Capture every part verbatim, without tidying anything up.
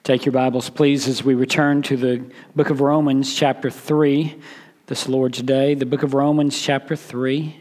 Take your Bibles, please, as we return to the book of Romans, chapter three, this Lord's Day. The book of Romans, chapter three.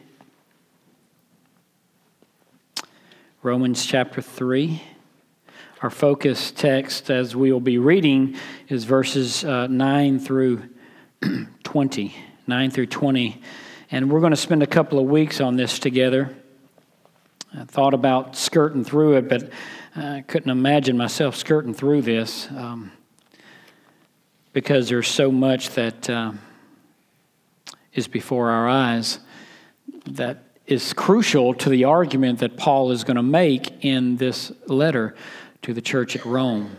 Romans, chapter three. Our focus text, as we will be reading, is verses uh, nine through twenty. nine through twenty. And we're going to spend a couple of weeks on this together. I thought about skirting through it, but I couldn't imagine myself skirting through this um, because there's so much that uh, is before our eyes that is crucial to the argument that Paul is going to make in this letter to the church at Rome.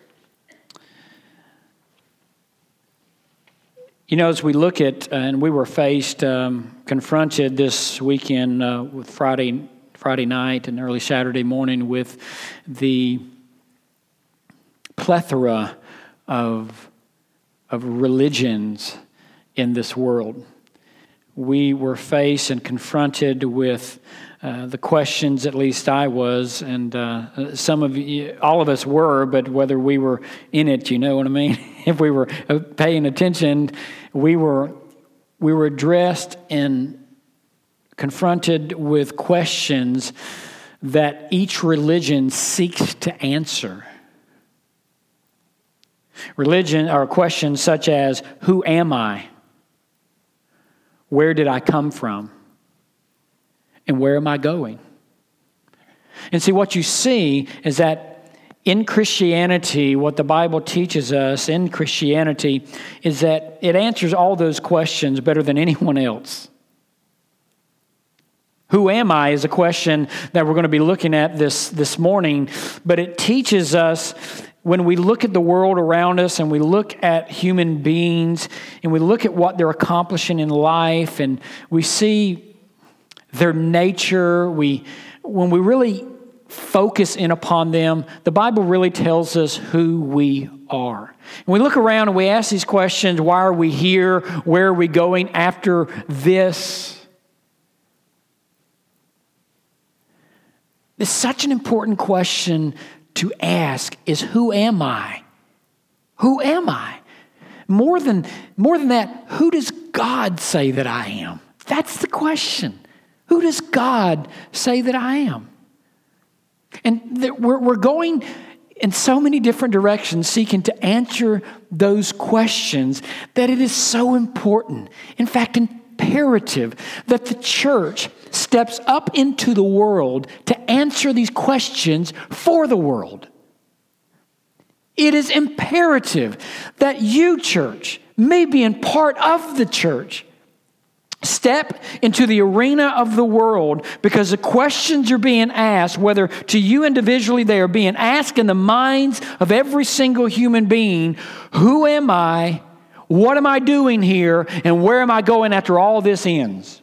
You know, as we look at, uh, and we were faced, um, confronted this weekend uh, with Friday Friday night and early Saturday morning with the plethora of, of religions in this world. We were faced and confronted with uh, the questions, at least I was, and uh, some of you, all of us were, but whether we were in it, you know what I mean? If we were paying attention, we were we were addressed and confronted with questions that each religion seeks to answer. Religion are questions such as, who am I? Where did I come from? And where am I going? And see, what you see is that in Christianity, what the Bible teaches us in Christianity is that it answers all those questions better than anyone else. Who am I is a question that we're going to be looking at this, this morning, but it teaches us when we look at the world around us and we look at human beings and we look at what they're accomplishing in life and we see their nature, we when we really focus in upon them, the Bible really tells us who we are. And we look around and we ask these questions, why are we here? Where are we going after this? It's such an important question to ask is, who am I? Who am I? More than, more than that, who does God say that I am? That's the question. Who does God say that I am? And th- we're, we're going in so many different directions seeking to answer those questions that it is so important. In fact, imperative that the church steps up into the world to answer these questions for the world. It is imperative that you, church, may be in part of the church, step into the arena of the world because the questions are being asked, whether to you individually, they are being asked in the minds of every single human being. Who am I? What am I doing here? And where am I going after all this ends?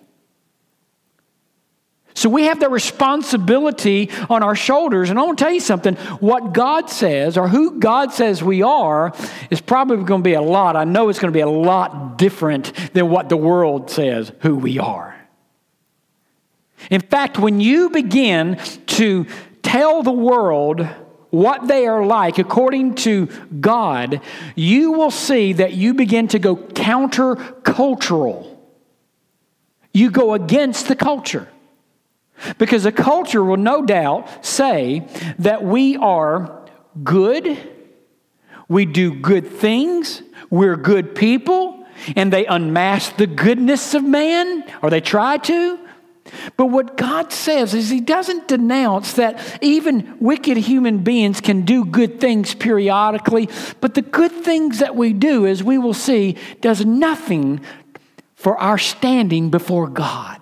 So we have that responsibility on our shoulders. And I want to tell you something. What God says, or who God says we are, is probably going to be a lot. I know it's going to be a lot different than what the world says who we are. In fact, when you begin to tell the world what they are like according to God, you will see that you begin to go counter-cultural. You go against the culture. Because the culture will no doubt say that we are good, we do good things, we're good people, and they unmask the goodness of man, or they try to. But what God says is He doesn't denounce that even wicked human beings can do good things periodically, but the good things that we do, as we will see, does nothing for our standing before God.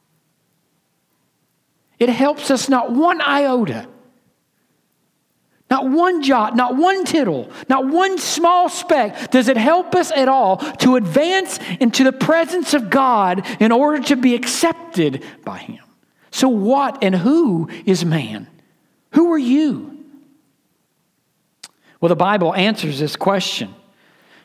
It helps us not one iota, not one jot, not one tittle, not one small speck. Does it help us at all to advance into the presence of God in order to be accepted by Him? So what and who is man? Who are you? Well, the Bible answers this question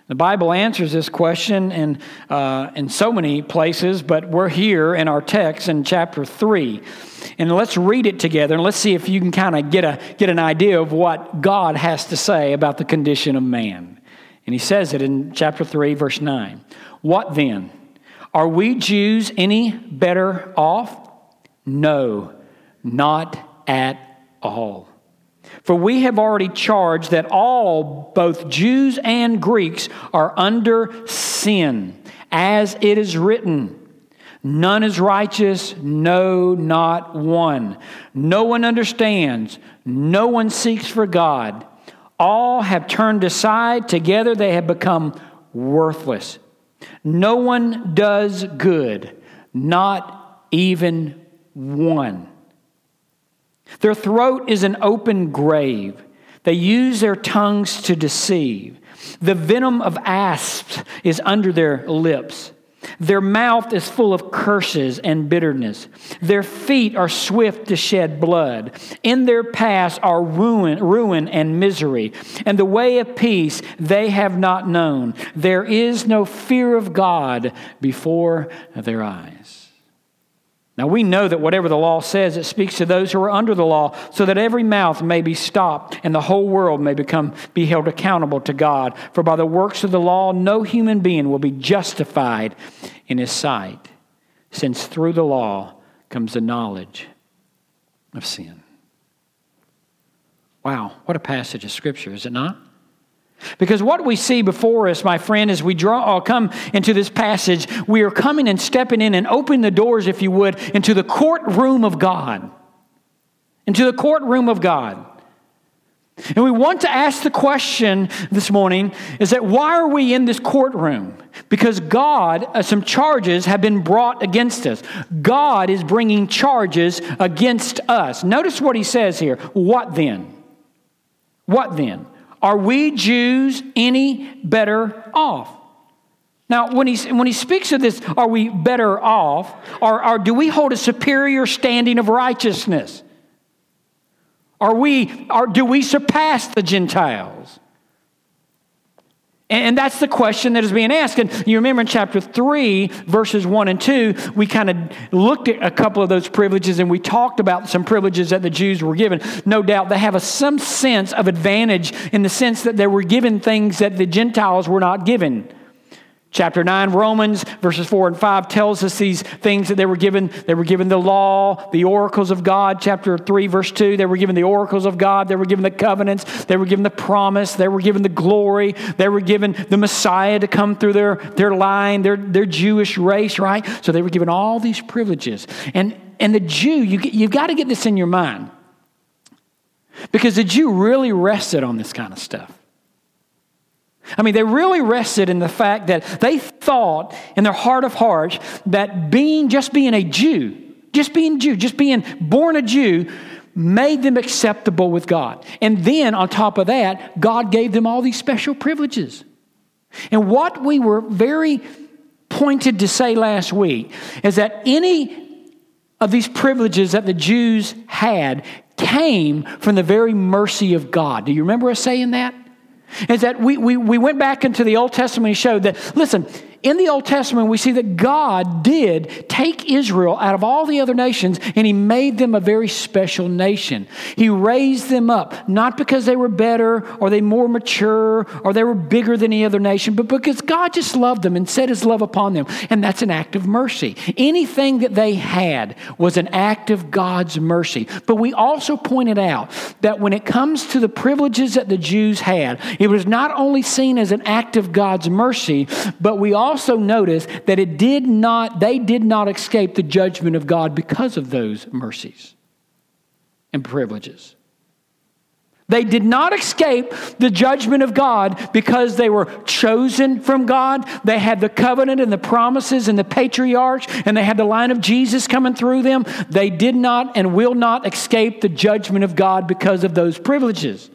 The Bible answers this question in, uh, in so many places, but we're here in our text in chapter three. And let's read it together, and let's see if you can kind of get a get an idea of what God has to say about the condition of man. And he says it in chapter three, verse nine. What then? Are we Jews any better off? No, not at all. For we have already charged that all, both Jews and Greeks, are under sin, as it is written, none is righteous, no, not one. No one understands, no one seeks for God. All have turned aside, together they have become worthless. No one does good, not even one. Their throat is an open grave. They use their tongues to deceive. The venom of asps is under their lips. Their mouth is full of curses and bitterness. Their feet are swift to shed blood. In their paths are ruin, ruin and misery. And the way of peace they have not known. There is no fear of God before their eyes. Now we know that whatever the law says, it speaks to those who are under the law, so that every mouth may be stopped and the whole world may become be held accountable to God. For by the works of the law, no human being will be justified in his sight, since through the law comes the knowledge of sin. Wow, what a passage of Scripture, is it not? Because what we see before us, my friend, as we draw or come into this passage, we are coming and stepping in and opening the doors, if you would, into the courtroom of God. Into the courtroom of God. And we want to ask the question this morning, is that why are we in this courtroom? Because God, uh, some charges have been brought against us. God is bringing charges against us. Notice what he says here. What then? What then? Are we Jews any better off? Now, when he, when he speaks of this, are we better off, or, or do we hold a superior standing of righteousness? Are we, or do we surpass the Gentiles? And that's the question that is being asked. And you remember in chapter three, verses one and two, we kind of looked at a couple of those privileges and we talked about some privileges that the Jews were given. No doubt they have a, some sense of advantage in the sense that they were given things that the Gentiles were not given. Chapter nine, Romans, verses four and five tells us these things that they were given. They were given the law, the oracles of God. Chapter three, verse two, they were given the oracles of God. They were given the covenants. They were given the promise. They were given the glory. They were given the Messiah to come through their, their line, their, their Jewish race, right? So they were given all these privileges. And, and the Jew, you, you've got to get this in your mind. Because the Jew really rested on this kind of stuff. I mean, they really rested in the fact that they thought in their heart of hearts that being, just being a Jew, just being a Jew, just being born a Jew made them acceptable with God. And then on top of that, God gave them all these special privileges. And what we were very pointed to say last week is that any of these privileges that the Jews had came from the very mercy of God. Do you remember us saying that? Is that we, we, we went back into the Old Testament and showed that, listen, in the Old Testament, we see that God did take Israel out of all the other nations and he made them a very special nation. He raised them up, not because they were better or they more mature or they were bigger than any other nation, but because God just loved them and set his love upon them. And that's an act of mercy. Anything that they had was an act of God's mercy. But we also pointed out that when it comes to the privileges that the Jews had, it was not only seen as an act of God's mercy, but we also Also notice that it did not, they did not escape the judgment of God because of those mercies and privileges. They did not escape the judgment of God because they were chosen from God. They had the covenant and the promises and the patriarchs, and they had the line of Jesus coming through them. They did not and will not escape the judgment of God because of those privileges.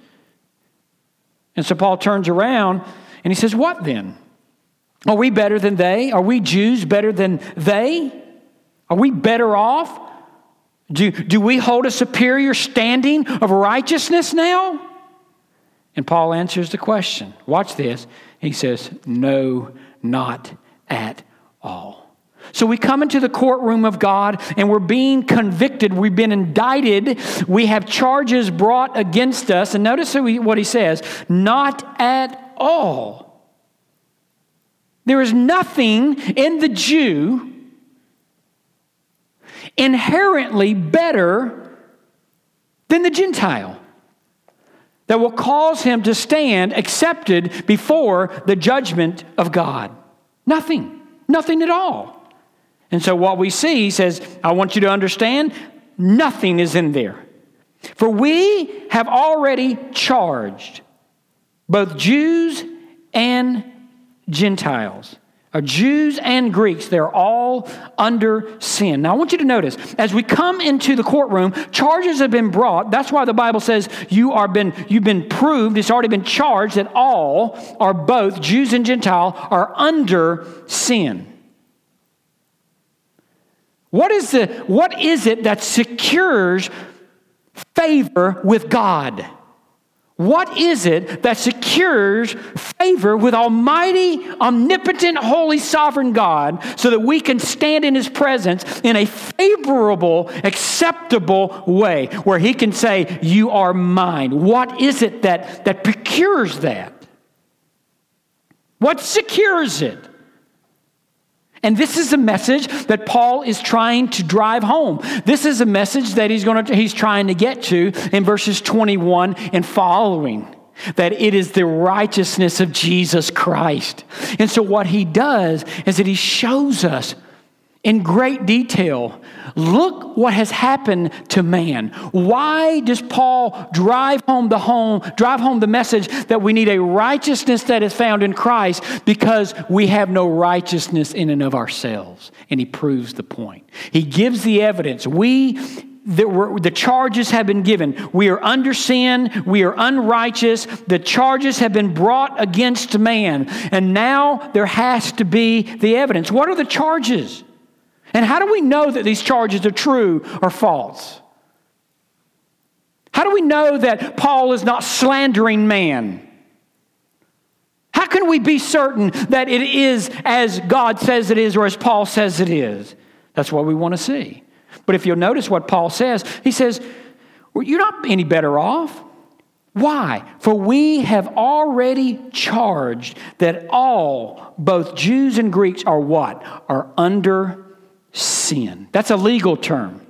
And so Paul turns around and he says, what then? Are we better than they? Are we Jews better than they? Are we better off? Do, do we hold a superior standing of righteousness now? And Paul answers the question. Watch this. He says, no, not at all. So we come into the courtroom of God and we're being convicted. We've been indicted. We have charges brought against us. And notice what he says, not at all. There is nothing in the Jew inherently better than the Gentile that will cause him to stand accepted before the judgment of God. Nothing. Nothing at all. And so what we see, he says, I want you to understand, nothing is in there. For we have already charged both Jews and Gentiles, or Jews and Greeks. They're all under sin. Now I want you to notice, as we come into the courtroom, charges have been brought. That's why the Bible says you are been, you've been proved, it's already been charged that all are both, Jews and Gentile, are under sin. What is the what is it that secures favor with God? What is it that secures favor with Almighty, omnipotent, holy, sovereign God so that we can stand in His presence in a favorable, acceptable way where He can say, you are mine? What is it that, that procures that? What secures it? And this is a message that Paul is trying to drive home. This is a message that he's going to he's trying to get to in verses twenty-one and following. That it is the righteousness of Jesus Christ. And so what he does is that he shows us in great detail, look what has happened to man. Why does Paul drive home the home, drive home the message that we need a righteousness that is found in Christ because we have no righteousness in and of ourselves. And he proves the point. He gives the evidence. We The, the charges have been given. We are under sin. We are unrighteous. The charges have been brought against man. And now there has to be the evidence. What are the charges? And how do we know that these charges are true or false? How do we know that Paul is not slandering man? How can we be certain that it is as God says it is or as Paul says it is? That's what we want to see. But if you'll notice what Paul says, he says, well, you're not any better off. Why? For we have already charged that all, both Jews and Greeks, are what? Are under sin. That's a legal term.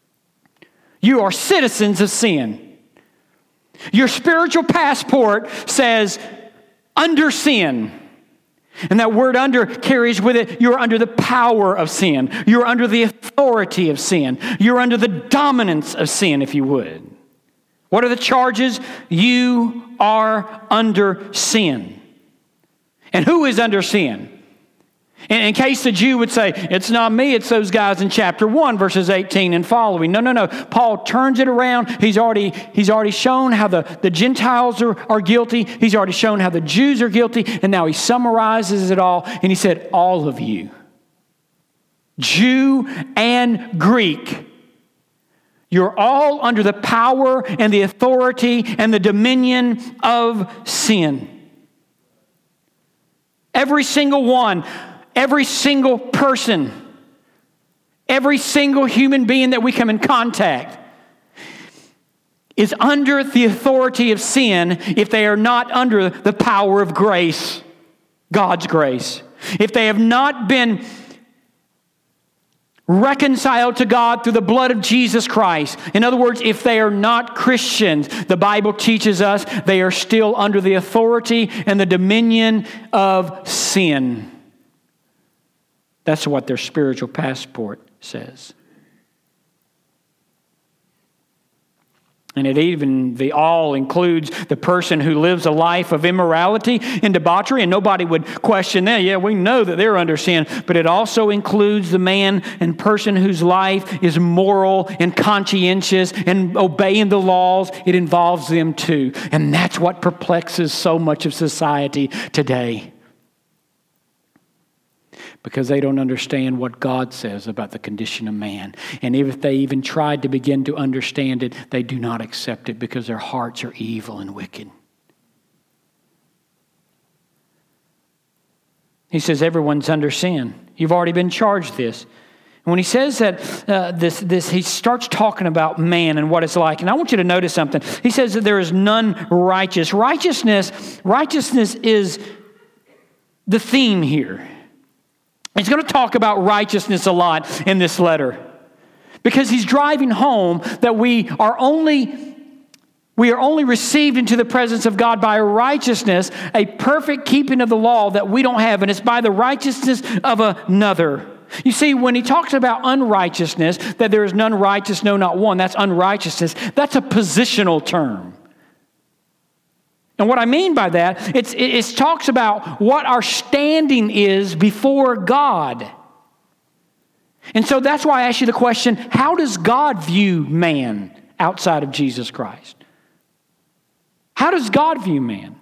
You are citizens of sin. Your spiritual passport says under sin. And that word under carries with it, you're under the power of sin. You're under the authority of sin. You're under the dominance of sin, if you would. What are the charges? You are under sin. And who is under sin? In case the Jew would say, it's not me, it's those guys in chapter one, verses eighteen and following. No, no, no. Paul turns it around. He's already, he's already shown how the, the Gentiles are, are guilty. He's already shown how the Jews are guilty. And now he summarizes it all. And he said, all of you, Jew and Greek, you're all under the power and the authority and the dominion of sin. Every single one. Every single person, every single human being that we come in contact is under the authority of sin if they are not under the power of grace, God's grace. If they have not been reconciled to God through the blood of Jesus Christ. In other words, if they are not Christians, the Bible teaches us they are still under the authority and the dominion of sin. That's what their spiritual passport says. And it even, the all includes the person who lives a life of immorality and debauchery, and nobody would question that. Yeah, we know that they're under sin, but it also includes the man and person whose life is moral and conscientious and obeying the laws. It involves them too. And that's what perplexes so much of society today. Because they don't understand what God says about the condition of man. And if they even tried to begin to understand it, they do not accept it because their hearts are evil and wicked. He says everyone's under sin. You've already been charged this. And when he says that, uh, this, this, he starts talking about man and what it's like. And I want you to notice something. He says that there is none righteous. Righteousness, righteousness is the theme here. He's going to talk about righteousness a lot in this letter, because he's driving home that we are only we are only received into the presence of God by a righteousness, a perfect keeping of the law that we don't have, and it's by the righteousness of another. You see, when he talks about unrighteousness, that there is none righteous, no, not one, that's unrighteousness. That's a positional term. And what I mean by that, it's, it talks about what our standing is before God. And so that's why I ask you the question, how does God view man outside of Jesus Christ? How does God view man?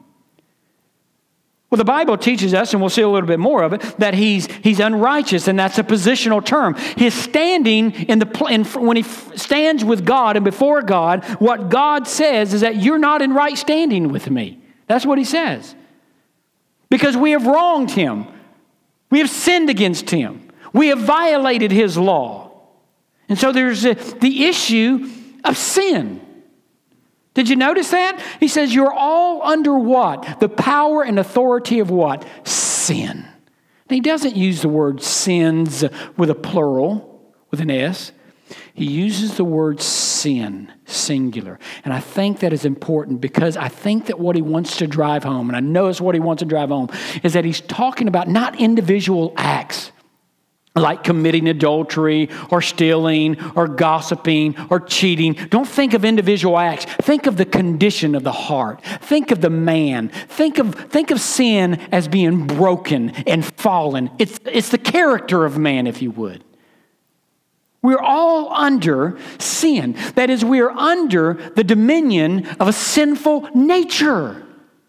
Well, the Bible teaches us, and we'll see a little bit more of it, that he's he's unrighteous, and that's a positional term. His standing in the in, when he stands with God and before God, what God says is that you're not in right standing with me. That's what he says. Because we have wronged him. We have sinned against him. We have violated his law. And so there's a, the issue of sin. Did you notice that? He says you're all under what? The power and authority of what? Sin. And he doesn't use the word sins with a plural, with an S. He uses the word sin, singular. And I think that is important, because I think that what he wants to drive home, and I know it's what he wants to drive home, is that he's talking about not individual acts, like committing adultery or stealing or gossiping or cheating. Don't think of individual acts. Think of the condition of the heart. Think of the man. Think of, think of sin as being broken and fallen. It's, it's the character of man, if you would. We're all under sin. That is, we are under the dominion of a sinful nature.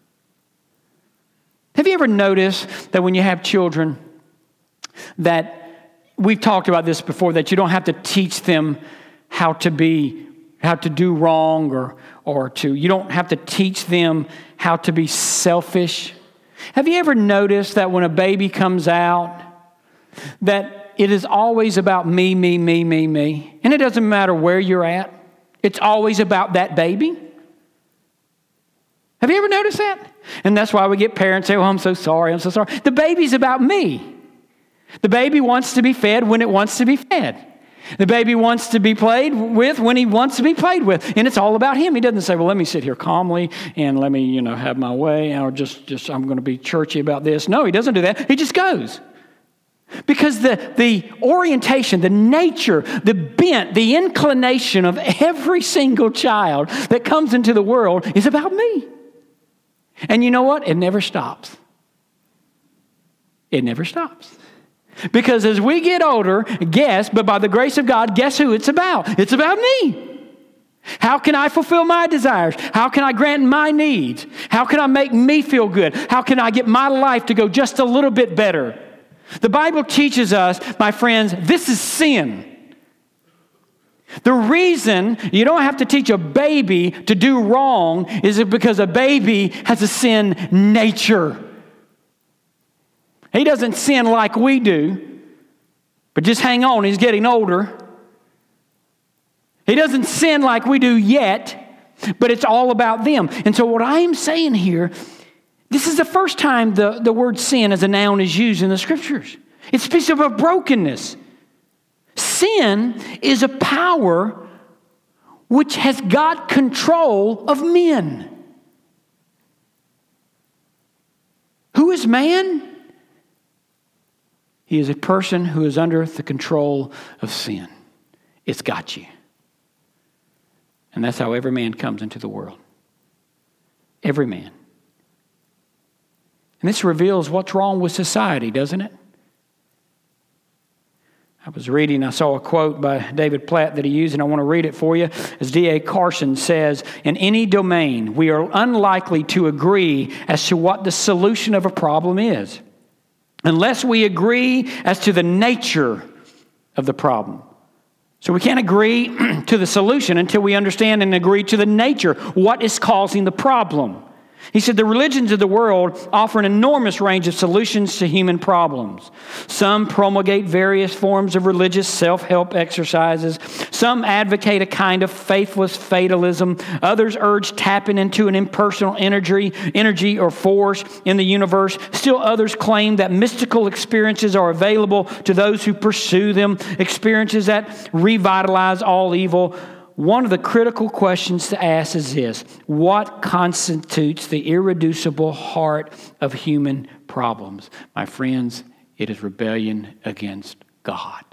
Have you ever noticed that when you have children, that we've talked about this before, that you don't have to teach them how to be, how to do wrong, or, or to, you don't have to teach them how to be selfish. Have you ever noticed that when a baby comes out, that it is always about me, me, me, me, me? And it doesn't matter where you're at. It's always about that baby. Have you ever noticed that? And that's why we get parents say, oh, I'm so sorry, I'm so sorry. The baby's about me. The baby wants to be fed when it wants to be fed. The baby wants to be played with when he wants to be played with. And it's all about him. He doesn't say, well, let me sit here calmly and let me, you know, have my way, or just, just I'm going to be churchy about this. No, he doesn't do that. He just goes. Because the, the orientation, the nature, the bent, the inclination of every single child that comes into the world is about me. And you know what? It never stops. It never stops. Because as we get older, guess, but by the grace of God, guess who it's about? It's about me. How can I fulfill my desires? How can I grant my needs? How can I make me feel good? How can I get my life to go just a little bit better? The Bible teaches us, my friends, this is sin. The reason you don't have to teach a baby to do wrong is because a baby has a sin nature. He doesn't sin like we do, but just hang on, he's getting older. He doesn't sin like we do yet, but it's all about them. And so what I'm saying here, this is the first time the, the word sin as a noun is used in the Scriptures. It speaks of a brokenness. Sin is a power which has got control of men. Who is man? He is a person who is under the control of sin. It's got you. And that's how every man comes into the world. Every man. And this reveals what's wrong with society, doesn't it? I was reading, I saw a quote by David Platt that he used, and I want to read it for you. As D A Carson says, in any domain, we are unlikely to agree as to what the solution of a problem is, unless we agree as to the nature of the problem. So we can't agree to the solution until we understand and agree to the nature, what is causing the problem. He said the religions of the world offer an enormous range of solutions to human problems. Some promulgate various forms of religious self-help exercises. Some advocate a kind of faithless fatalism. Others urge tapping into an impersonal energy, energy or force in the universe. Still others claim that mystical experiences are available to those who pursue them, experiences that revitalize all evil. One of the critical questions to ask is this: what constitutes the irreducible heart of human problems? My friends, it is rebellion against God.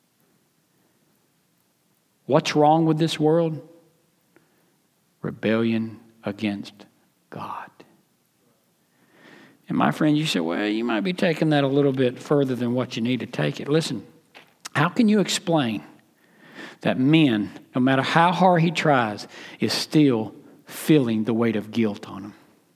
What's wrong with this world? Rebellion against God. And my friend, you say, well, you might be taking that a little bit further than what you need to take it. Listen, how can you explain that men, no matter how hard he tries, is still feeling the weight of guilt on him?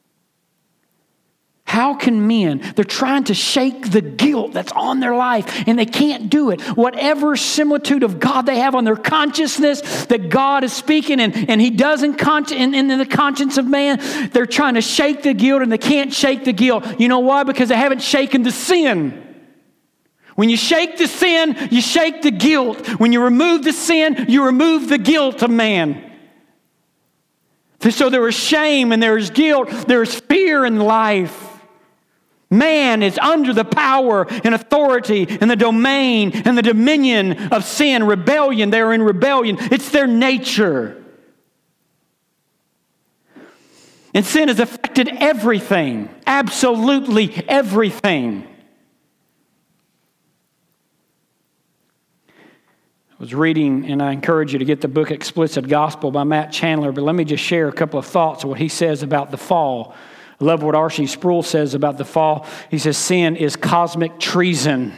How can men, they're trying to shake the guilt that's on their life and they can't do it. Whatever similitude of God they have on their consciousness that God is speaking and, and he doesn't con- in, in the conscience of man, they're trying to shake the guilt and they can't shake the guilt. You know why? Because they haven't shaken the sin. When you shake the sin, you shake the guilt. When you remove the sin, you remove the guilt of man. So there is shame and there is guilt. There is fear in life. Man is under the power and authority and the domain and the dominion of sin, rebellion. They're in rebellion. It's their nature. And sin has affected everything, absolutely everything. I was reading, and I encourage you to get the book Explicit Gospel by Matt Chandler, but let me just share a couple of thoughts of what he says about the fall. I love what R C Sproul says about the fall. He says, sin is cosmic treason.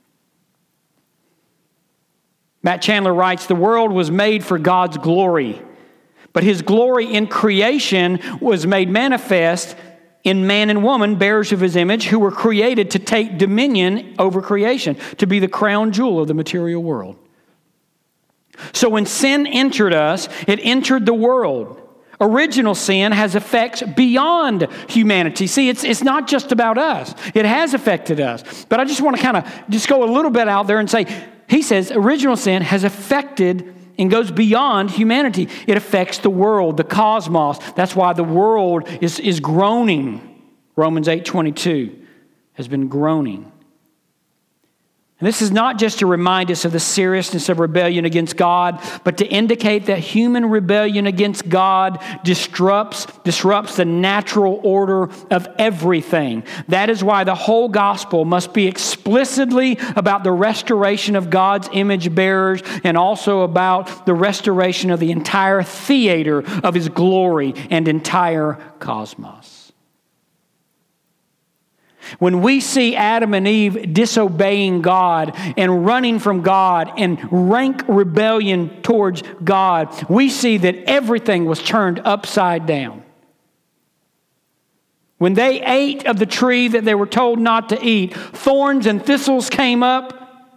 Matt Chandler writes, the world was made for God's glory, but his glory in creation was made manifest in man and woman, bearers of his image, who were created to take dominion over creation, to be the crown jewel of the material world. So when sin entered us, it entered the world. Original sin has effects beyond humanity. See, it's it's not just about us. It has affected us. But I just want to kind of just go a little bit out there and say, he says original sin has affected and goes beyond humanity. It affects the world, the cosmos. That's why the world is, is groaning. Romans eight twenty-two has been groaning. And this is not just to remind us of the seriousness of rebellion against God, but to indicate that human rebellion against God disrupts, disrupts the natural order of everything. That is why the whole gospel must be explicitly about the restoration of God's image bearers and also about the restoration of the entire theater of his glory and entire cosmos. When we see Adam and Eve disobeying God and running from God and rank rebellion towards God, we see that everything was turned upside down. When they ate of the tree that they were told not to eat, thorns and thistles came up.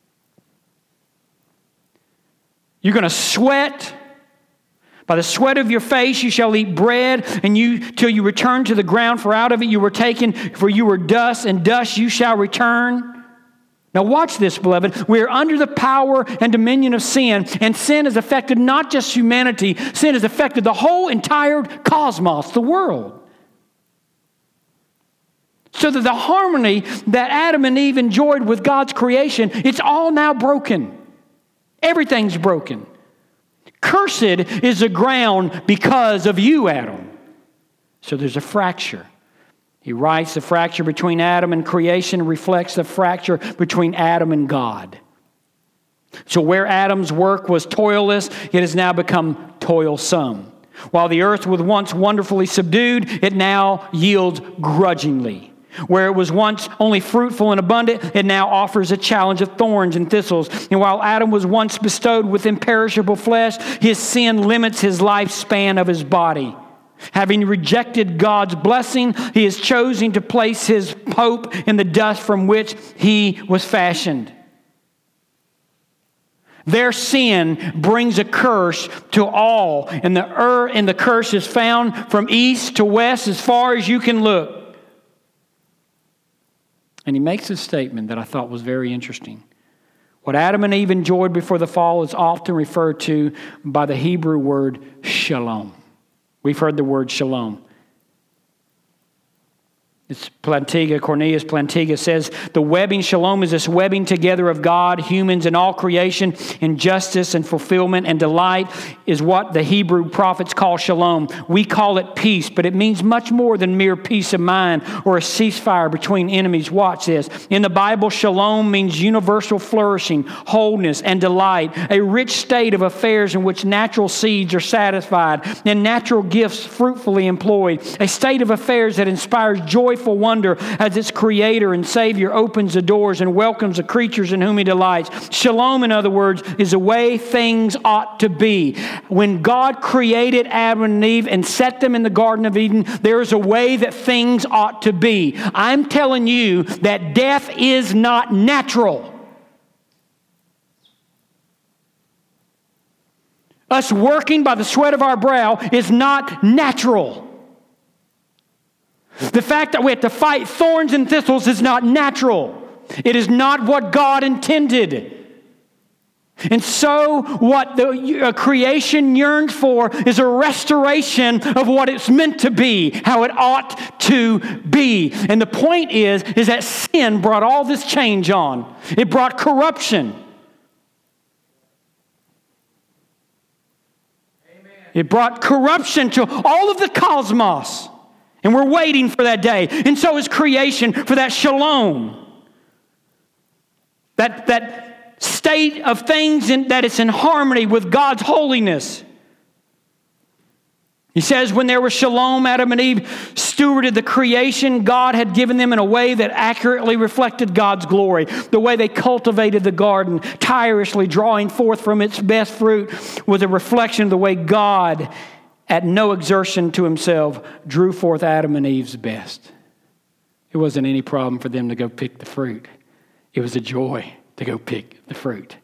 You're going to sweat. By the sweat of your face you shall eat bread, and you till you return to the ground, for out of it you were taken, for you were dust, and dust you shall return. Now watch this, beloved. We are under the power and dominion of sin, and sin has affected not just humanity, sin has affected the whole entire cosmos, the world. So that the harmony that Adam and Eve enjoyed with God's creation, it's all now broken. Everything's broken. Cursed is the ground because of you, Adam. So there's a fracture. He writes the fracture between Adam and creation reflects the fracture between Adam and God. So where Adam's work was toilless, it has now become toilsome. While the earth was once wonderfully subdued, it now yields grudgingly. Where it was once only fruitful and abundant, it now offers a challenge of thorns and thistles. And while Adam was once bestowed with imperishable flesh, his sin limits his lifespan of his body. Having rejected God's blessing, he is choosing to place his hope in the dust from which he was fashioned. Their sin brings a curse to all, and the ur, and the curse is found from east to west as far as you can look. And he makes a statement that I thought was very interesting. What Adam and Eve enjoyed before the fall is often referred to by the Hebrew word shalom. We've heard the word shalom. It's Plantinga, Cornelius Plantinga says, the webbing, shalom, is this webbing together of God, humans, and all creation in justice and fulfillment and delight is what the Hebrew prophets call shalom. We call it peace, but it means much more than mere peace of mind or a ceasefire between enemies. Watch this. In the Bible, shalom means universal flourishing, wholeness, and delight, a rich state of affairs in which natural seeds are satisfied and natural gifts fruitfully employed, a state of affairs that inspires joy wonder as its creator and savior opens the doors and welcomes the creatures in whom he delights. Shalom, in other words, is the way things ought to be. When God created Adam and Eve and set them in the Garden of Eden, there is a way that things ought to be. I'm telling you that death is not natural. Us working by the sweat of our brow is not natural. The fact that we have to fight thorns and thistles is not natural. It is not what God intended. And so what the creation yearns for is a restoration of what it's meant to be, how it ought to be. And the point is, is that sin brought all this change on. It brought corruption. Amen. It brought corruption to all of the cosmos. And we're waiting for that day. And so is creation for that shalom. That, that state of things in, that it's in harmony with God's holiness. He says when there was shalom, Adam and Eve stewarded the creation God had given them in a way that accurately reflected God's glory. The way they cultivated the garden, tirelessly drawing forth from its best fruit, was a reflection of the way God, at no exertion to himself, drew forth Adam and Eve's best. It wasn't any problem for them to go pick the fruit. It was a joy to go pick the fruit.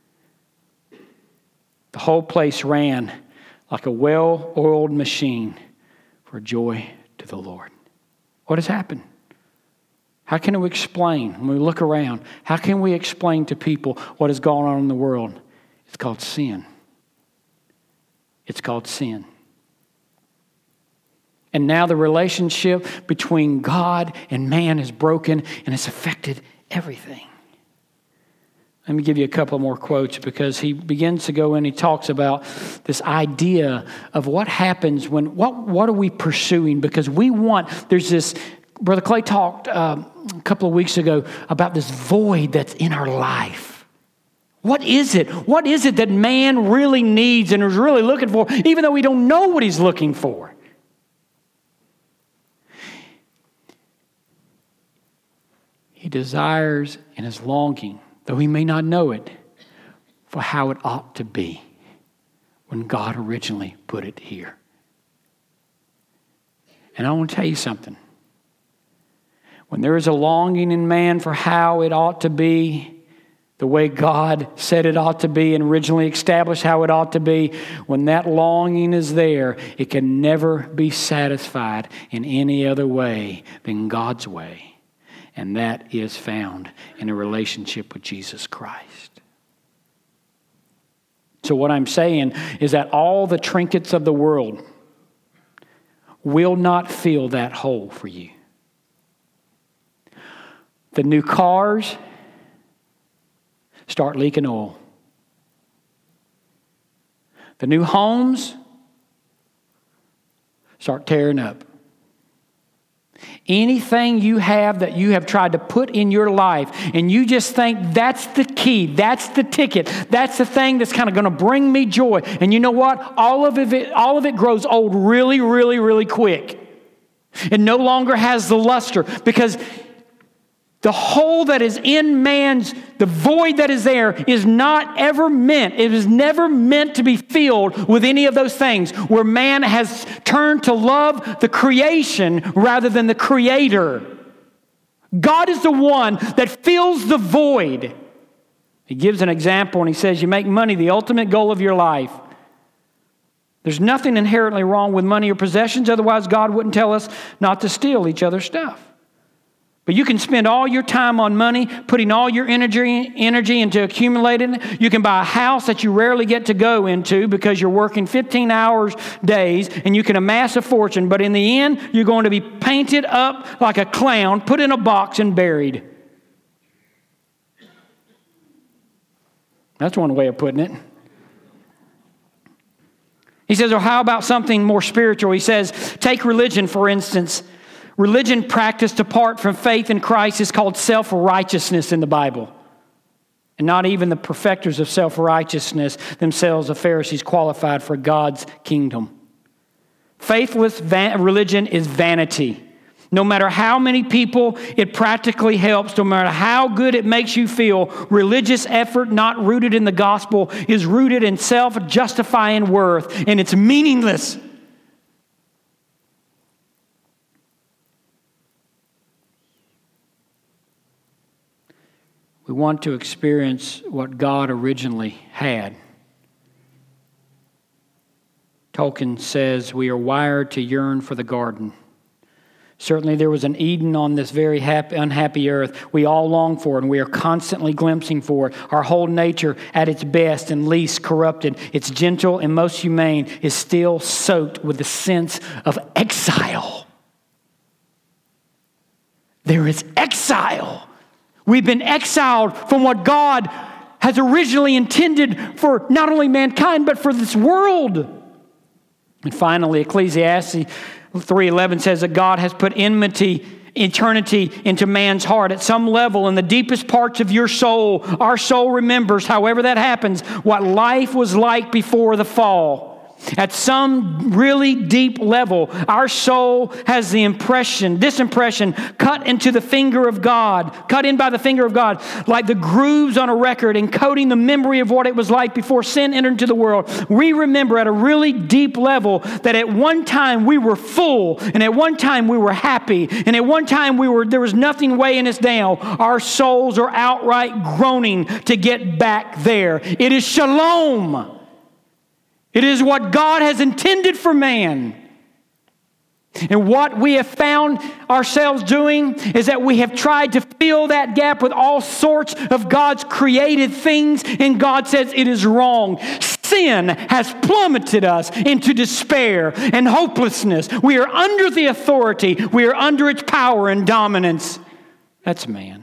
The whole place ran like a well-oiled machine for joy to the Lord. What has happened? How can we explain, when we look around, how can we explain to people what has gone on in the world? It's called sin. It's called sin. And now the relationship between God and man is broken, and it's affected everything. Let me give you a couple more quotes, because he begins to go in, he talks about this idea of what happens when, what, what are we pursuing? Because we want, there's this, Brother Clay talked uh, a couple of weeks ago about this void that's in our life. What is it? What is it that man really needs and is really looking for, even though we don't know what he's looking for? He desires and is longing, though he may not know it, for how it ought to be when God originally put it here. And I want to tell you something. When there is a longing in man for how it ought to be, the way God said it ought to be and originally established how it ought to be, when that longing is there, it can never be satisfied in any other way than God's way. And that is found in a relationship with Jesus Christ. So what I'm saying is that all the trinkets of the world will not fill that hole for you. The new cars start leaking oil. The new homes start tearing up. Anything you have that you have tried to put in your life and you just think that's the key, that's the ticket, that's the thing that's kind of going to bring me joy. And you know what? All of it, all of it grows old really, really, really quick. It no longer has the luster, because the hole that is in man's, the void that is there, is not ever meant, it was never meant to be filled with any of those things, where man has turned to love the creation rather than the Creator. God is the one that fills the void. He gives an example and he says, you make money the ultimate goal of your life. There's nothing inherently wrong with money or possessions. Otherwise, God wouldn't tell us not to steal each other's stuff. But you can spend all your time on money, putting all your energy, energy into accumulating it. You can buy a house that you rarely get to go into because you're working fifteen hours days, and you can amass a fortune. But in the end, you're going to be painted up like a clown, put in a box, and buried. That's one way of putting it. He says, or how about something more spiritual? He says, take religion, for instance. Religion practiced apart from faith in Christ is called self-righteousness in the Bible. And not even the perfecters of self-righteousness themselves, the Pharisees, qualified for God's kingdom. Faithless van- religion is vanity. No matter how many people it practically helps, no matter how good it makes you feel, religious effort not rooted in the gospel is rooted in self-justifying worth, and it's meaningless. We want to experience what God originally had. Tolkien says we are wired to yearn for the garden. Certainly there was an Eden on this very happy, unhappy earth. We all long for it, and we are constantly glimpsing for it. Our whole nature, at its best and least corrupted, its gentle and most humane, is still soaked with the sense of exile. There is exile. We've been exiled from what God has originally intended for not only mankind, but for this world. And finally, Ecclesiastes three eleven says that God has put enmity, eternity into man's heart at some level in the deepest parts of your soul. Our soul remembers, however that happens, what life was like before the fall. At some really deep level, our soul has the impression, this impression, cut into the finger of God, cut in by the finger of God, like the grooves on a record, encoding the memory of what it was like before sin entered into the world. We remember at a really deep level that at one time we were full, and at one time we were happy, and at one time we were there was nothing weighing us down. Our souls are outright groaning to get back there. It is shalom. It is what God has intended for man. And what we have found ourselves doing is that we have tried to fill that gap with all sorts of God's created things, and God says it is wrong. Sin has plummeted us into despair and hopelessness. We are under the authority. We are under its power and dominance. That's man.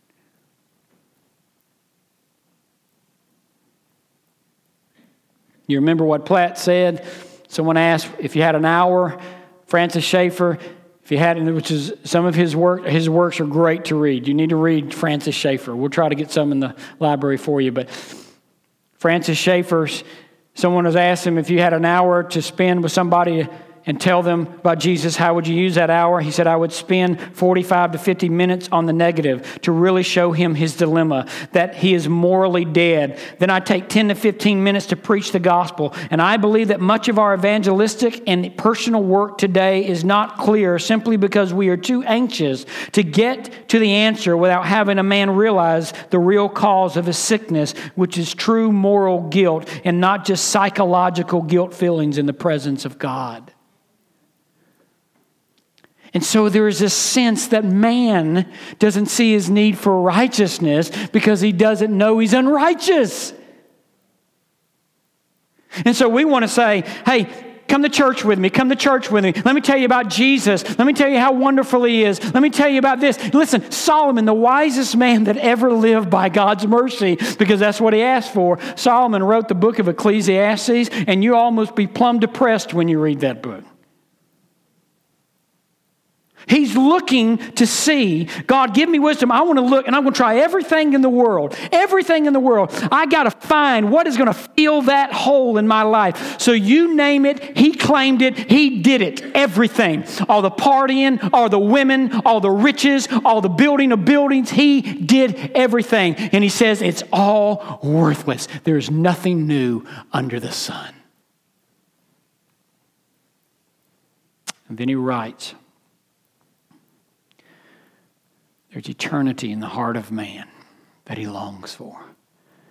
You remember what Platt said? Someone asked if you had an hour. Francis Schaeffer, if you had, which is some of his work, his works are great to read. You need to read Francis Schaeffer. We'll try to get some in the library for you. But Francis Schaeffer, someone has asked him if you had an hour to spend with somebody and tell them about Jesus, how would you use that hour? He said, I would spend forty-five to fifty minutes on the negative to really show him his dilemma, that he is morally dead. Then I take ten to fifteen minutes to preach the gospel. And I believe that much of our evangelistic and personal work today is not clear simply because we are too anxious to get to the answer without having a man realize the real cause of his sickness, which is true moral guilt and not just psychological guilt feelings in the presence of God. And so there is this sense that man doesn't see his need for righteousness because he doesn't know he's unrighteous. And so we want to say, hey, come to church with me. Come to church with me. Let me tell you about Jesus. Let me tell you how wonderful he is. Let me tell you about this. Listen, Solomon, the wisest man that ever lived by God's mercy, because that's what he asked for. Solomon wrote the book of Ecclesiastes, and you almost be plumb depressed when you read that book. He's looking to see, God, give me wisdom. I want to look, and I'm going to try everything in the world. Everything in the world. I got to find what is going to fill that hole in my life. So you name it, he claimed it, he did it. Everything. All the partying, all the women, all the riches, all the building of buildings. He did everything. And he says it's all worthless. There's nothing new under the sun. And then he writes, there's eternity in the heart of man that he longs for.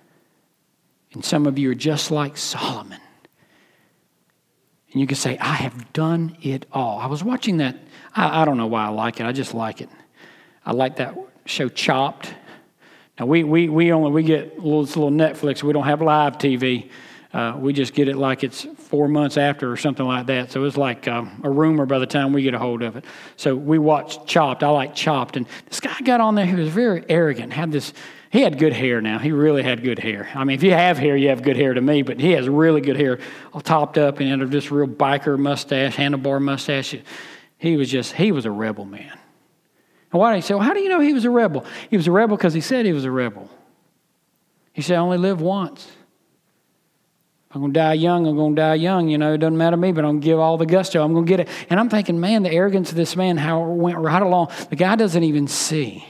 And some of you are just like Solomon. And you can say, I have done it all. I was watching that. I, I don't know why I like it. I just like it. I like that show Chopped. Now, we we we only, we get a little, this little Netflix. We don't have live T V. Uh, we just get it like it's four months after or something like that. So it's like um, a rumor by the time we get a hold of it. So we watched Chopped. I like Chopped. And this guy got on there. He was very arrogant. Had this. He had good hair now. He really had good hair. I mean, if you have hair, you have good hair to me. But he has really good hair, all topped up and had this real biker mustache, handlebar mustache. He was just, he was a rebel man. And why did he say, well, how do you know he was a rebel? He was a rebel because he said he was a rebel. He said, I only live once. I'm going to die young, I'm going to die young. You know, it doesn't matter to me, but I'm going to give all the gusto. I'm going to get it. And I'm thinking, man, the arrogance of this man, how it went right along. The guy doesn't even see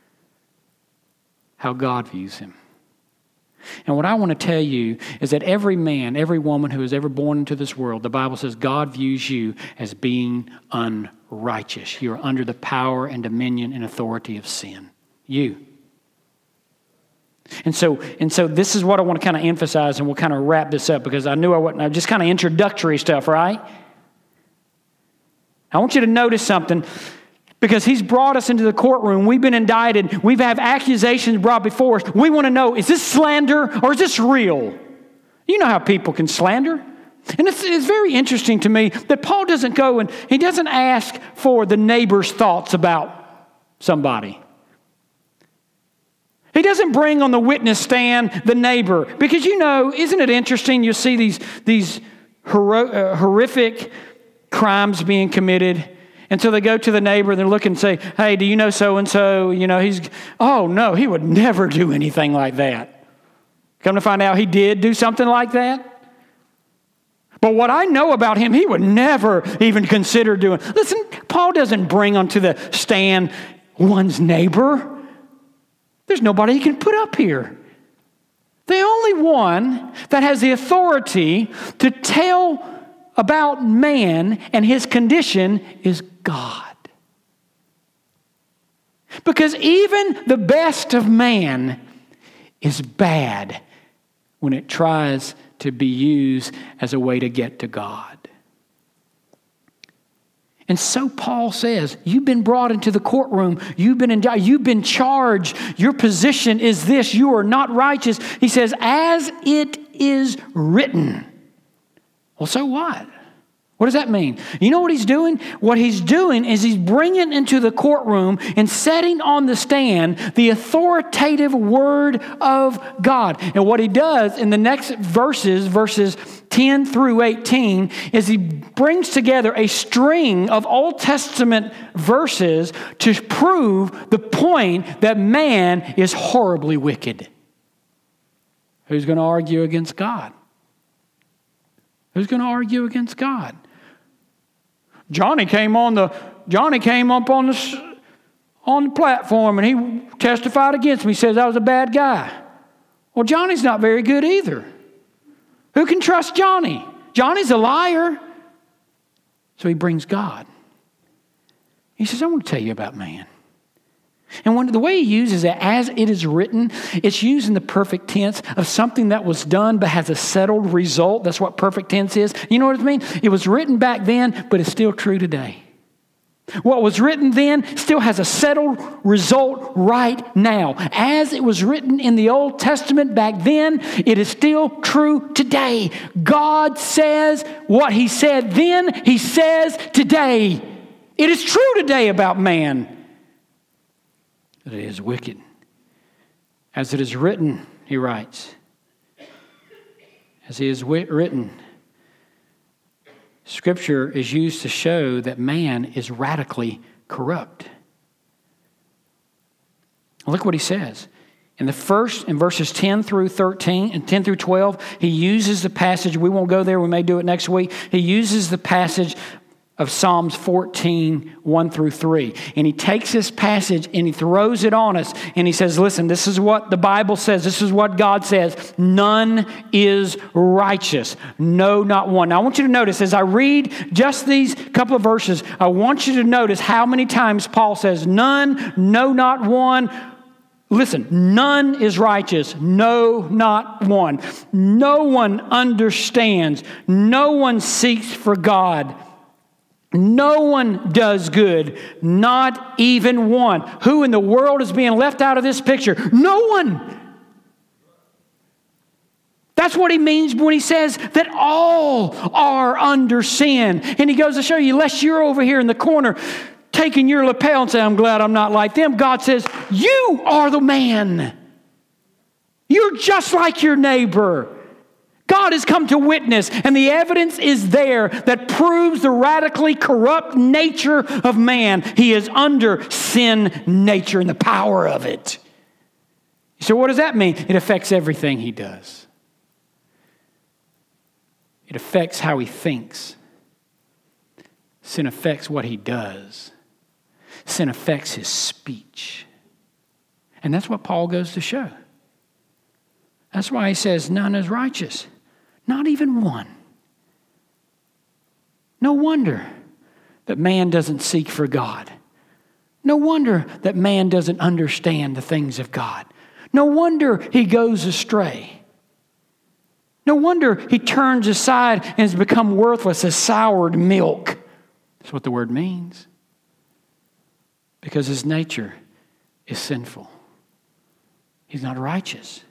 how God views him. And what I want to tell you is that every man, every woman who is ever born into this world, the Bible says God views you as being unrighteous. You are under the power and dominion and authority of sin. You. And so, and so this is what I want to kind of emphasize, and we'll kind of wrap this up because I knew I wasn't, just kind of introductory stuff, right? I want you to notice something because he's brought us into the courtroom. We've been indicted. We've had accusations brought before us. We want to know, is this slander or is this real? You know how people can slander. And it's, it's very interesting to me that Paul doesn't go and he doesn't ask for the neighbor's thoughts about somebody. He doesn't bring on the witness stand the neighbor. Because, you know, isn't it interesting? You see these, these hero, uh, horrific crimes being committed. And so they go to the neighbor and they're looking and say, hey, do you know so-and-so? You know, he's, oh, no, he would never do anything like that. Come to find out he did do something like that. But what I know about him, he would never even consider doing. Listen, Paul doesn't bring onto the stand one's neighbor. There's nobody he can put up here. The only one that has the authority to tell about man and his condition is God. Because even the best of man is bad when it tries to be used as a way to get to God. And so Paul says, you've been brought into the courtroom. You've been indicted. You've been charged. Your position is this. You are not righteous. He says, as it is written. Well, so what? What does that mean? You know what he's doing? What he's doing is he's bringing into the courtroom and setting on the stand the authoritative word of God. And what he does in the next verses, verses ten through eighteen, is he brings together a string of Old Testament verses to prove the point that man is horribly wicked. Who's going to argue against God? Who's going to argue against God? Johnny came on the Johnny came up on the on the platform and he testified against me. He says I was a bad guy. Well, Johnny's not very good either. Who can trust Johnny? Johnny's a liar. So he brings God. He says, I want to tell you about man. And when, the way he uses it, as it is written, it's used in the perfect tense of something that was done but has a settled result. That's what perfect tense is. You know what I mean? It was written back then, but it's still true today. What was written then still has a settled result right now. As it was written in the Old Testament back then, it is still true today. God says what he said then, he says today. It is true today about man. That it is wicked. As it is written, he writes. As it is written, Scripture is used to show that man is radically corrupt. Look what he says. In the first, in verses ten through thirteen and ten through twelve, he uses the passage. We won't go there. We may do it next week. He uses the passage of Psalms fourteen, one through three. And he takes this passage and he throws it on us. And he says, listen, this is what the Bible says. This is what God says. None is righteous. No, not one. Now I want you to notice as I read just these couple of verses, I want you to notice how many times Paul says none, no, not one. Listen, none is righteous. No, not one. No one understands. No one seeks for God. No one does good. Not even one. Who in the world is being left out of this picture? No one. That's what he means when he says that all are under sin. And he goes to show you, unless you're over here in the corner taking your lapel and say, I'm glad I'm not like them. God says, you are the man. You're just like your neighbor. God has come to witness, and the evidence is there that proves the radically corrupt nature of man. He is under sin nature and the power of it. So what does that mean? It affects everything he does. It affects how he thinks. Sin affects what he does. Sin affects his speech. And that's what Paul goes to show. That's why he says none is righteous. Not even one. No wonder that man doesn't seek for God. No wonder that man doesn't understand the things of God. No wonder he goes astray. No wonder he turns aside and has become worthless as soured milk. That's what the word means. Because his nature is sinful. He's not righteous.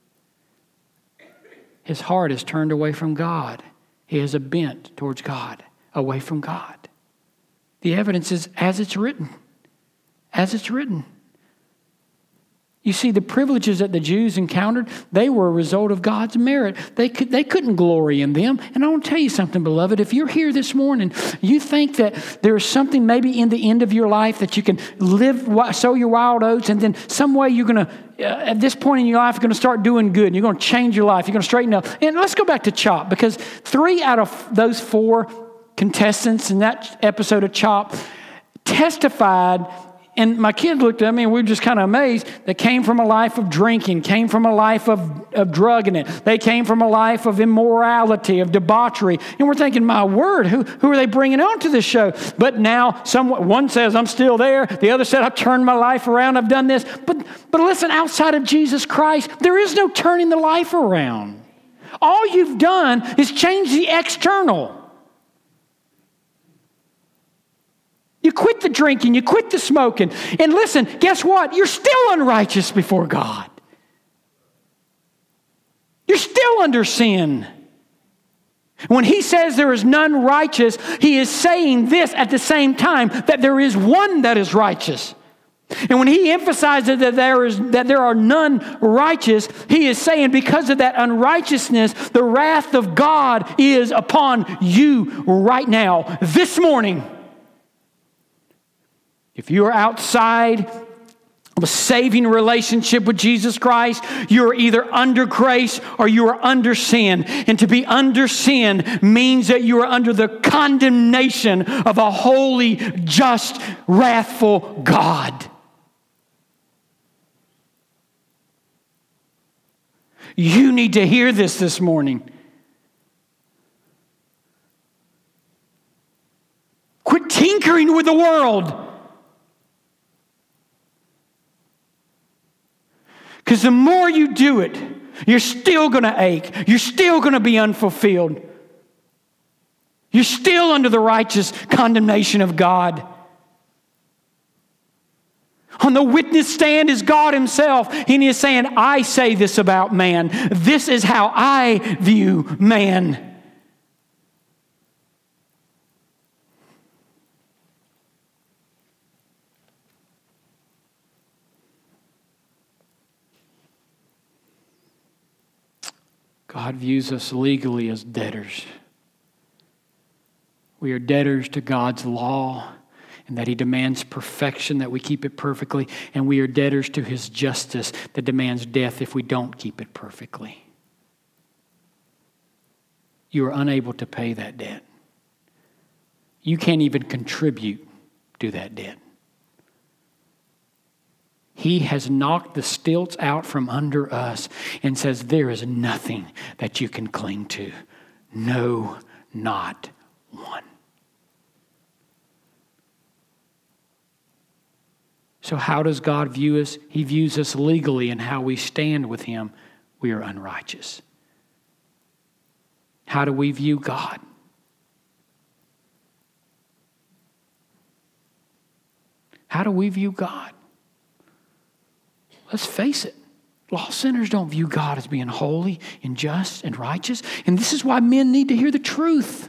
His heart is turned away from God. He has a bent towards God, away from God. The evidence is as it's written. As it's written. You see, the privileges that the Jews encountered, they were a result of God's merit. They could, they couldn't glory in them. And I want to tell you something, beloved. If you're here this morning, you think that there's something maybe in the end of your life that you can live, sow your wild oats, and then some way you're going to, uh, at this point in your life, you're going to start doing good. And you're going to change your life. You're going to straighten up. And let's go back to CHOP, because three out of those four contestants in that episode of CHOP testified. And my kids looked at me and we were just kind of amazed. They came from a life of drinking, came from a life of, of drugging it. They came from a life of immorality, of debauchery. And we're thinking, my word, who, who are they bringing on to this show? But now someone, one says, I'm still there. The other said, I've turned my life around. I've done this. But, but listen, outside of Jesus Christ, there is no turning the life around. All you've done is change the external. You quit the drinking, you quit the smoking. And listen, guess what? You're still unrighteous before God. You're still under sin. When he says there is none righteous, he is saying this at the same time, that there is one that is righteous. And when he emphasizes that there is that there are none righteous, he is saying because of that unrighteousness, the wrath of God is upon you right now, this morning. If you are outside of a saving relationship with Jesus Christ, you are either under grace or you are under sin. And to be under sin means that you are under the condemnation of a holy, just, wrathful God. You need to hear this this morning. Quit tinkering with the world. Because the more you do it, you're still going to ache. You're still going to be unfulfilled. You're still under the righteous condemnation of God. On the witness stand is God himself. And he is saying, I say this about man. This is how I view man. God views us legally as debtors. We are debtors to God's law, and that he demands perfection, that we keep it perfectly. And we are debtors to his justice that demands death if we don't keep it perfectly. You are unable to pay that debt. You can't even contribute to that debt. He has knocked the stilts out from under us and says, there is nothing that you can cling to. No, not one. So how does God view us? He views us legally, and how we stand with Him, we are unrighteous. How do we view God? How do we view God? Let's face it. Lost sinners don't view God as being holy and just and righteous. And this is why men need to hear the truth.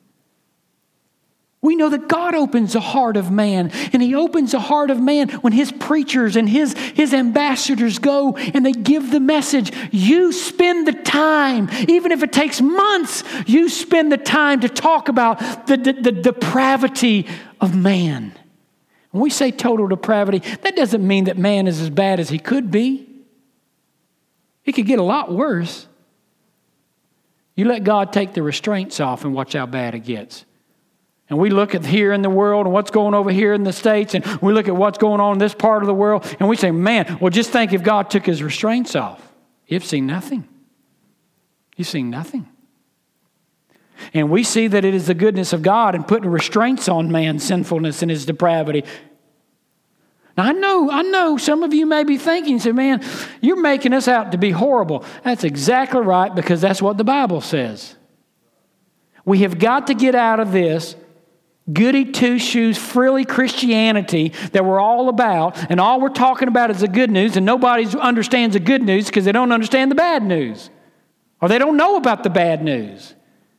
We know that God opens the heart of man, and He opens the heart of man when His preachers and His, his ambassadors go and they give the message. You spend the time, even if it takes months, you spend the time to talk about the, the, the depravity of man. When we say total depravity, that doesn't mean that man is as bad as he could be. He could get a lot worse. You let God take the restraints off and watch how bad it gets. And we look at here in the world and what's going over here in the States, and we look at what's going on in this part of the world, and we say, man, well, just think if God took His restraints off. You've seen nothing. You've seen nothing. And we see that it is the goodness of God in putting restraints on man's sinfulness and his depravity. Now, I know, I know some of you may be thinking, say, man, you're making us out to be horrible. That's exactly right, because that's what the Bible says. We have got to get out of this goody two-shoes, frilly Christianity that we're all about, and all we're talking about is the good news, and nobody understands the good news because they don't understand the bad news, or they don't know about the bad news.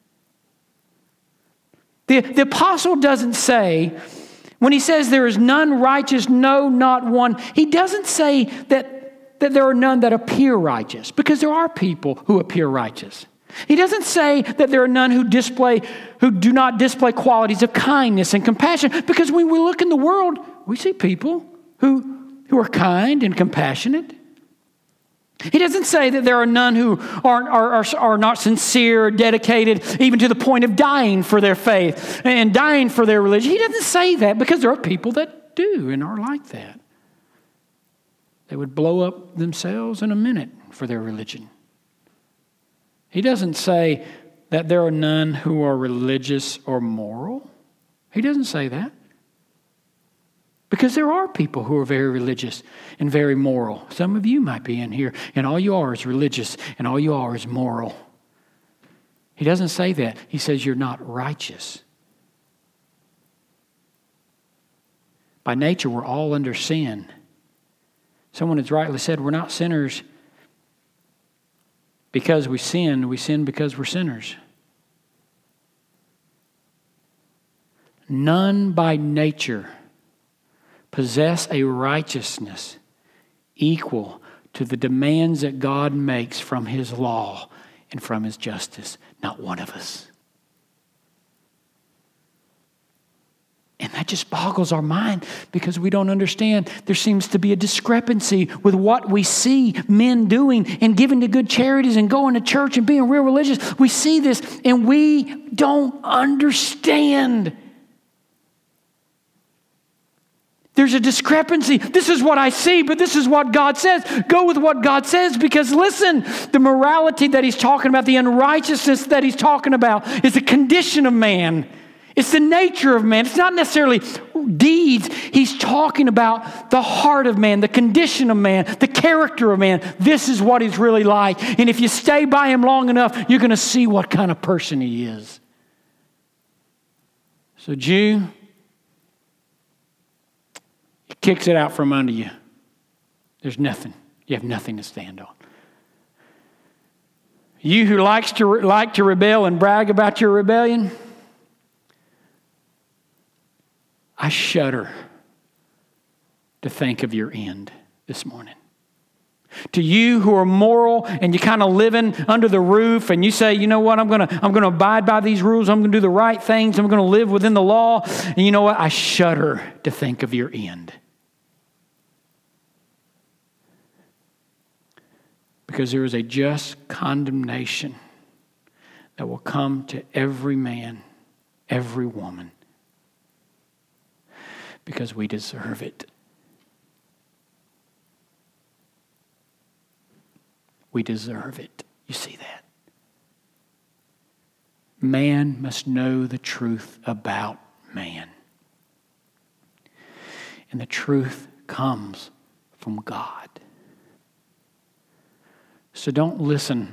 The, the apostle doesn't say, when he says there is none righteous, no, not one, he doesn't say that, that there are none that appear righteous, because there are people who appear righteous. He doesn't say that there are none who display, who do not display qualities of kindness and compassion, because when we look in the world, we see people who, who are kind and compassionate. He doesn't say that there are none who are, are, are, are not sincere or dedicated, even to the point of dying for their faith and dying for their religion. He doesn't say that, because there are people that do and are like that. They would blow up themselves in a minute for their religion. He doesn't say that there are none who are religious or moral. He doesn't say that. Because there are people who are very religious and very moral. Some of you might be in here, and all you are is religious, and all you are is moral. He doesn't say that. He says you're not righteous. By nature, we're all under sin. Someone has rightly said we're not sinners because we sin. We sin because we're sinners. None by nature possess a righteousness equal to the demands that God makes from His law and from His justice. Not one of us. And that just boggles our mind, because we don't understand. There seems to be a discrepancy with what we see men doing and giving to good charities and going to church and being real religious. We see this and we don't understand. There's a discrepancy. This is what I see, but this is what God says. Go with what God says, because listen, the morality that He's talking about, the unrighteousness that He's talking about, is the condition of man. It's the nature of man. It's not necessarily deeds. He's talking about the heart of man, the condition of man, the character of man. This is what He's really like. And if you stay by Him long enough, you're going to see what kind of person He is. So, Jew, He kicks it out from under you. There's nothing. You have nothing to stand on. You who likes to like to rebel and brag about your rebellion, I shudder to think of your end this morning. To you who are moral and you kind of living under the roof and you say, you know what, I'm going to I'm going to abide by these rules. I'm going to do the right things. I'm going to live within the law. And you know what? I shudder to think of your end. Because there is a just condemnation that will come to every man, every woman, because we deserve it. We deserve it. You see that? Man must know the truth about man. And the truth comes from God. So don't listen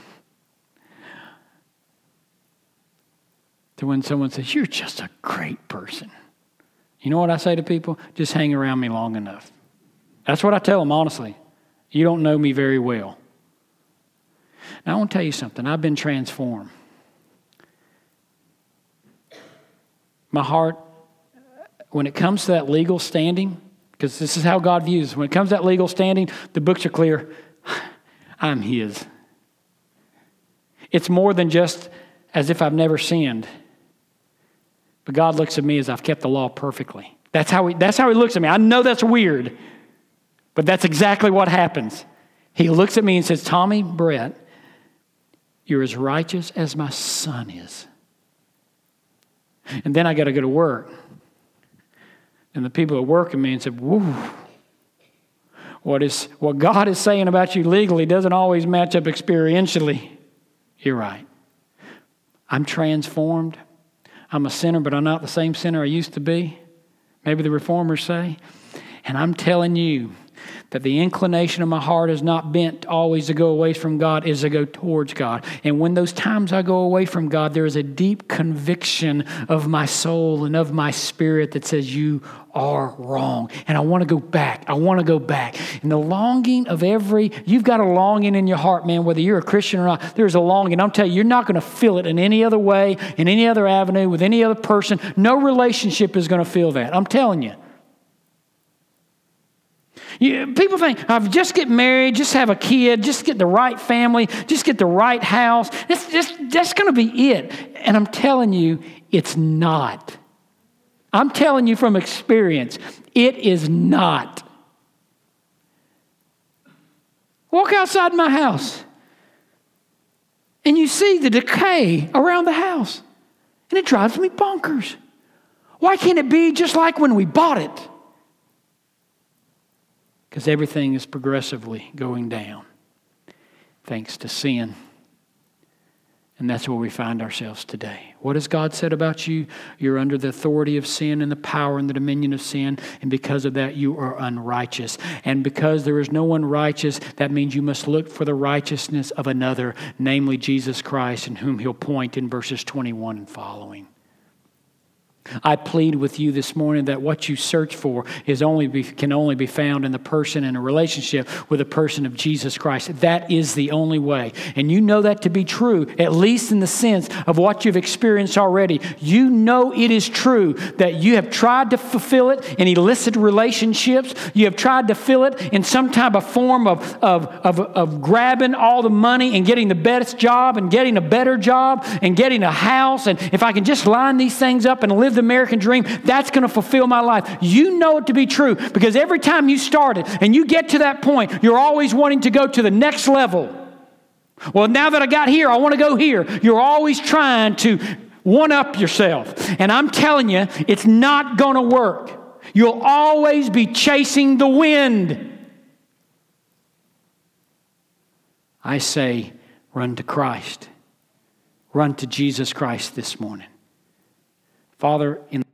to when someone says, you're just a great person. You know what I say to people? Just hang around me long enough. That's what I tell them, honestly. You don't know me very well. Now, I want to tell you something. I've been transformed. My heart, when it comes to that legal standing, because this is how God views, when it comes to that legal standing, the books are clear. I'm His. It's more than just as if I've never sinned. But God looks at me as I've kept the law perfectly. That's how he, that's how he looks at me. I know that's weird, but that's exactly what happens. He looks at me and says, Tommy Brett, you're as righteous as my son is. And then I got to go to work. And the people that work with me and said, woo, what is what God is saying about you legally doesn't always match up experientially. You're right. I'm transformed. I'm a sinner, but I'm not the same sinner I used to be. Maybe the reformers say. And I'm telling you that the inclination of my heart is not bent always to go away from God, is to go towards God. And when those times I go away from God, there is a deep conviction of my soul and of my spirit that says, you are wrong. And I want to go back. I want to go back. And the longing of every, you've got a longing in your heart, man, whether you're a Christian or not, there's a longing. I'm telling you, you're not going to feel it in any other way, in any other avenue, with any other person. No relationship is going to feel that. I'm telling you. You, people think, I've just get married, just have a kid, just get the right family, just get the right house. That's, just, that's going to be it. And I'm telling you, it's not. I'm telling you from experience, it is not. Walk outside my house, and you see the decay around the house, and it drives me bonkers. Why can't it be just like when we bought it? Because everything is progressively going down thanks to sin. And that's where we find ourselves today. What has God said about you? You're under the authority of sin and the power and the dominion of sin. And because of that, you are unrighteous. And because there is no one righteous, that means you must look for the righteousness of another, namely Jesus Christ, in whom He'll point in verses twenty-one and following. I plead with you this morning that what you search for is only be, can only be found in the person and a relationship with the person of Jesus Christ. That is the only way. And you know that to be true, at least in the sense of what you've experienced already. You know it is true that you have tried to fulfill it in illicit relationships. You have tried to fill it in some type of form of, of, of, of grabbing all the money and getting the best job and getting a better job and getting a house. And if I can just line these things up and live the American dream, that's going to fulfill my life. You know it to be true because every time you start it and you get to that point, you're always wanting to go to the next level. Well, now that I got here, I want to go here. You're always trying to one-up yourself. And I'm telling you, it's not going to work. You'll always be chasing the wind. I say, run to Christ. Run to Jesus Christ this morning. Father, in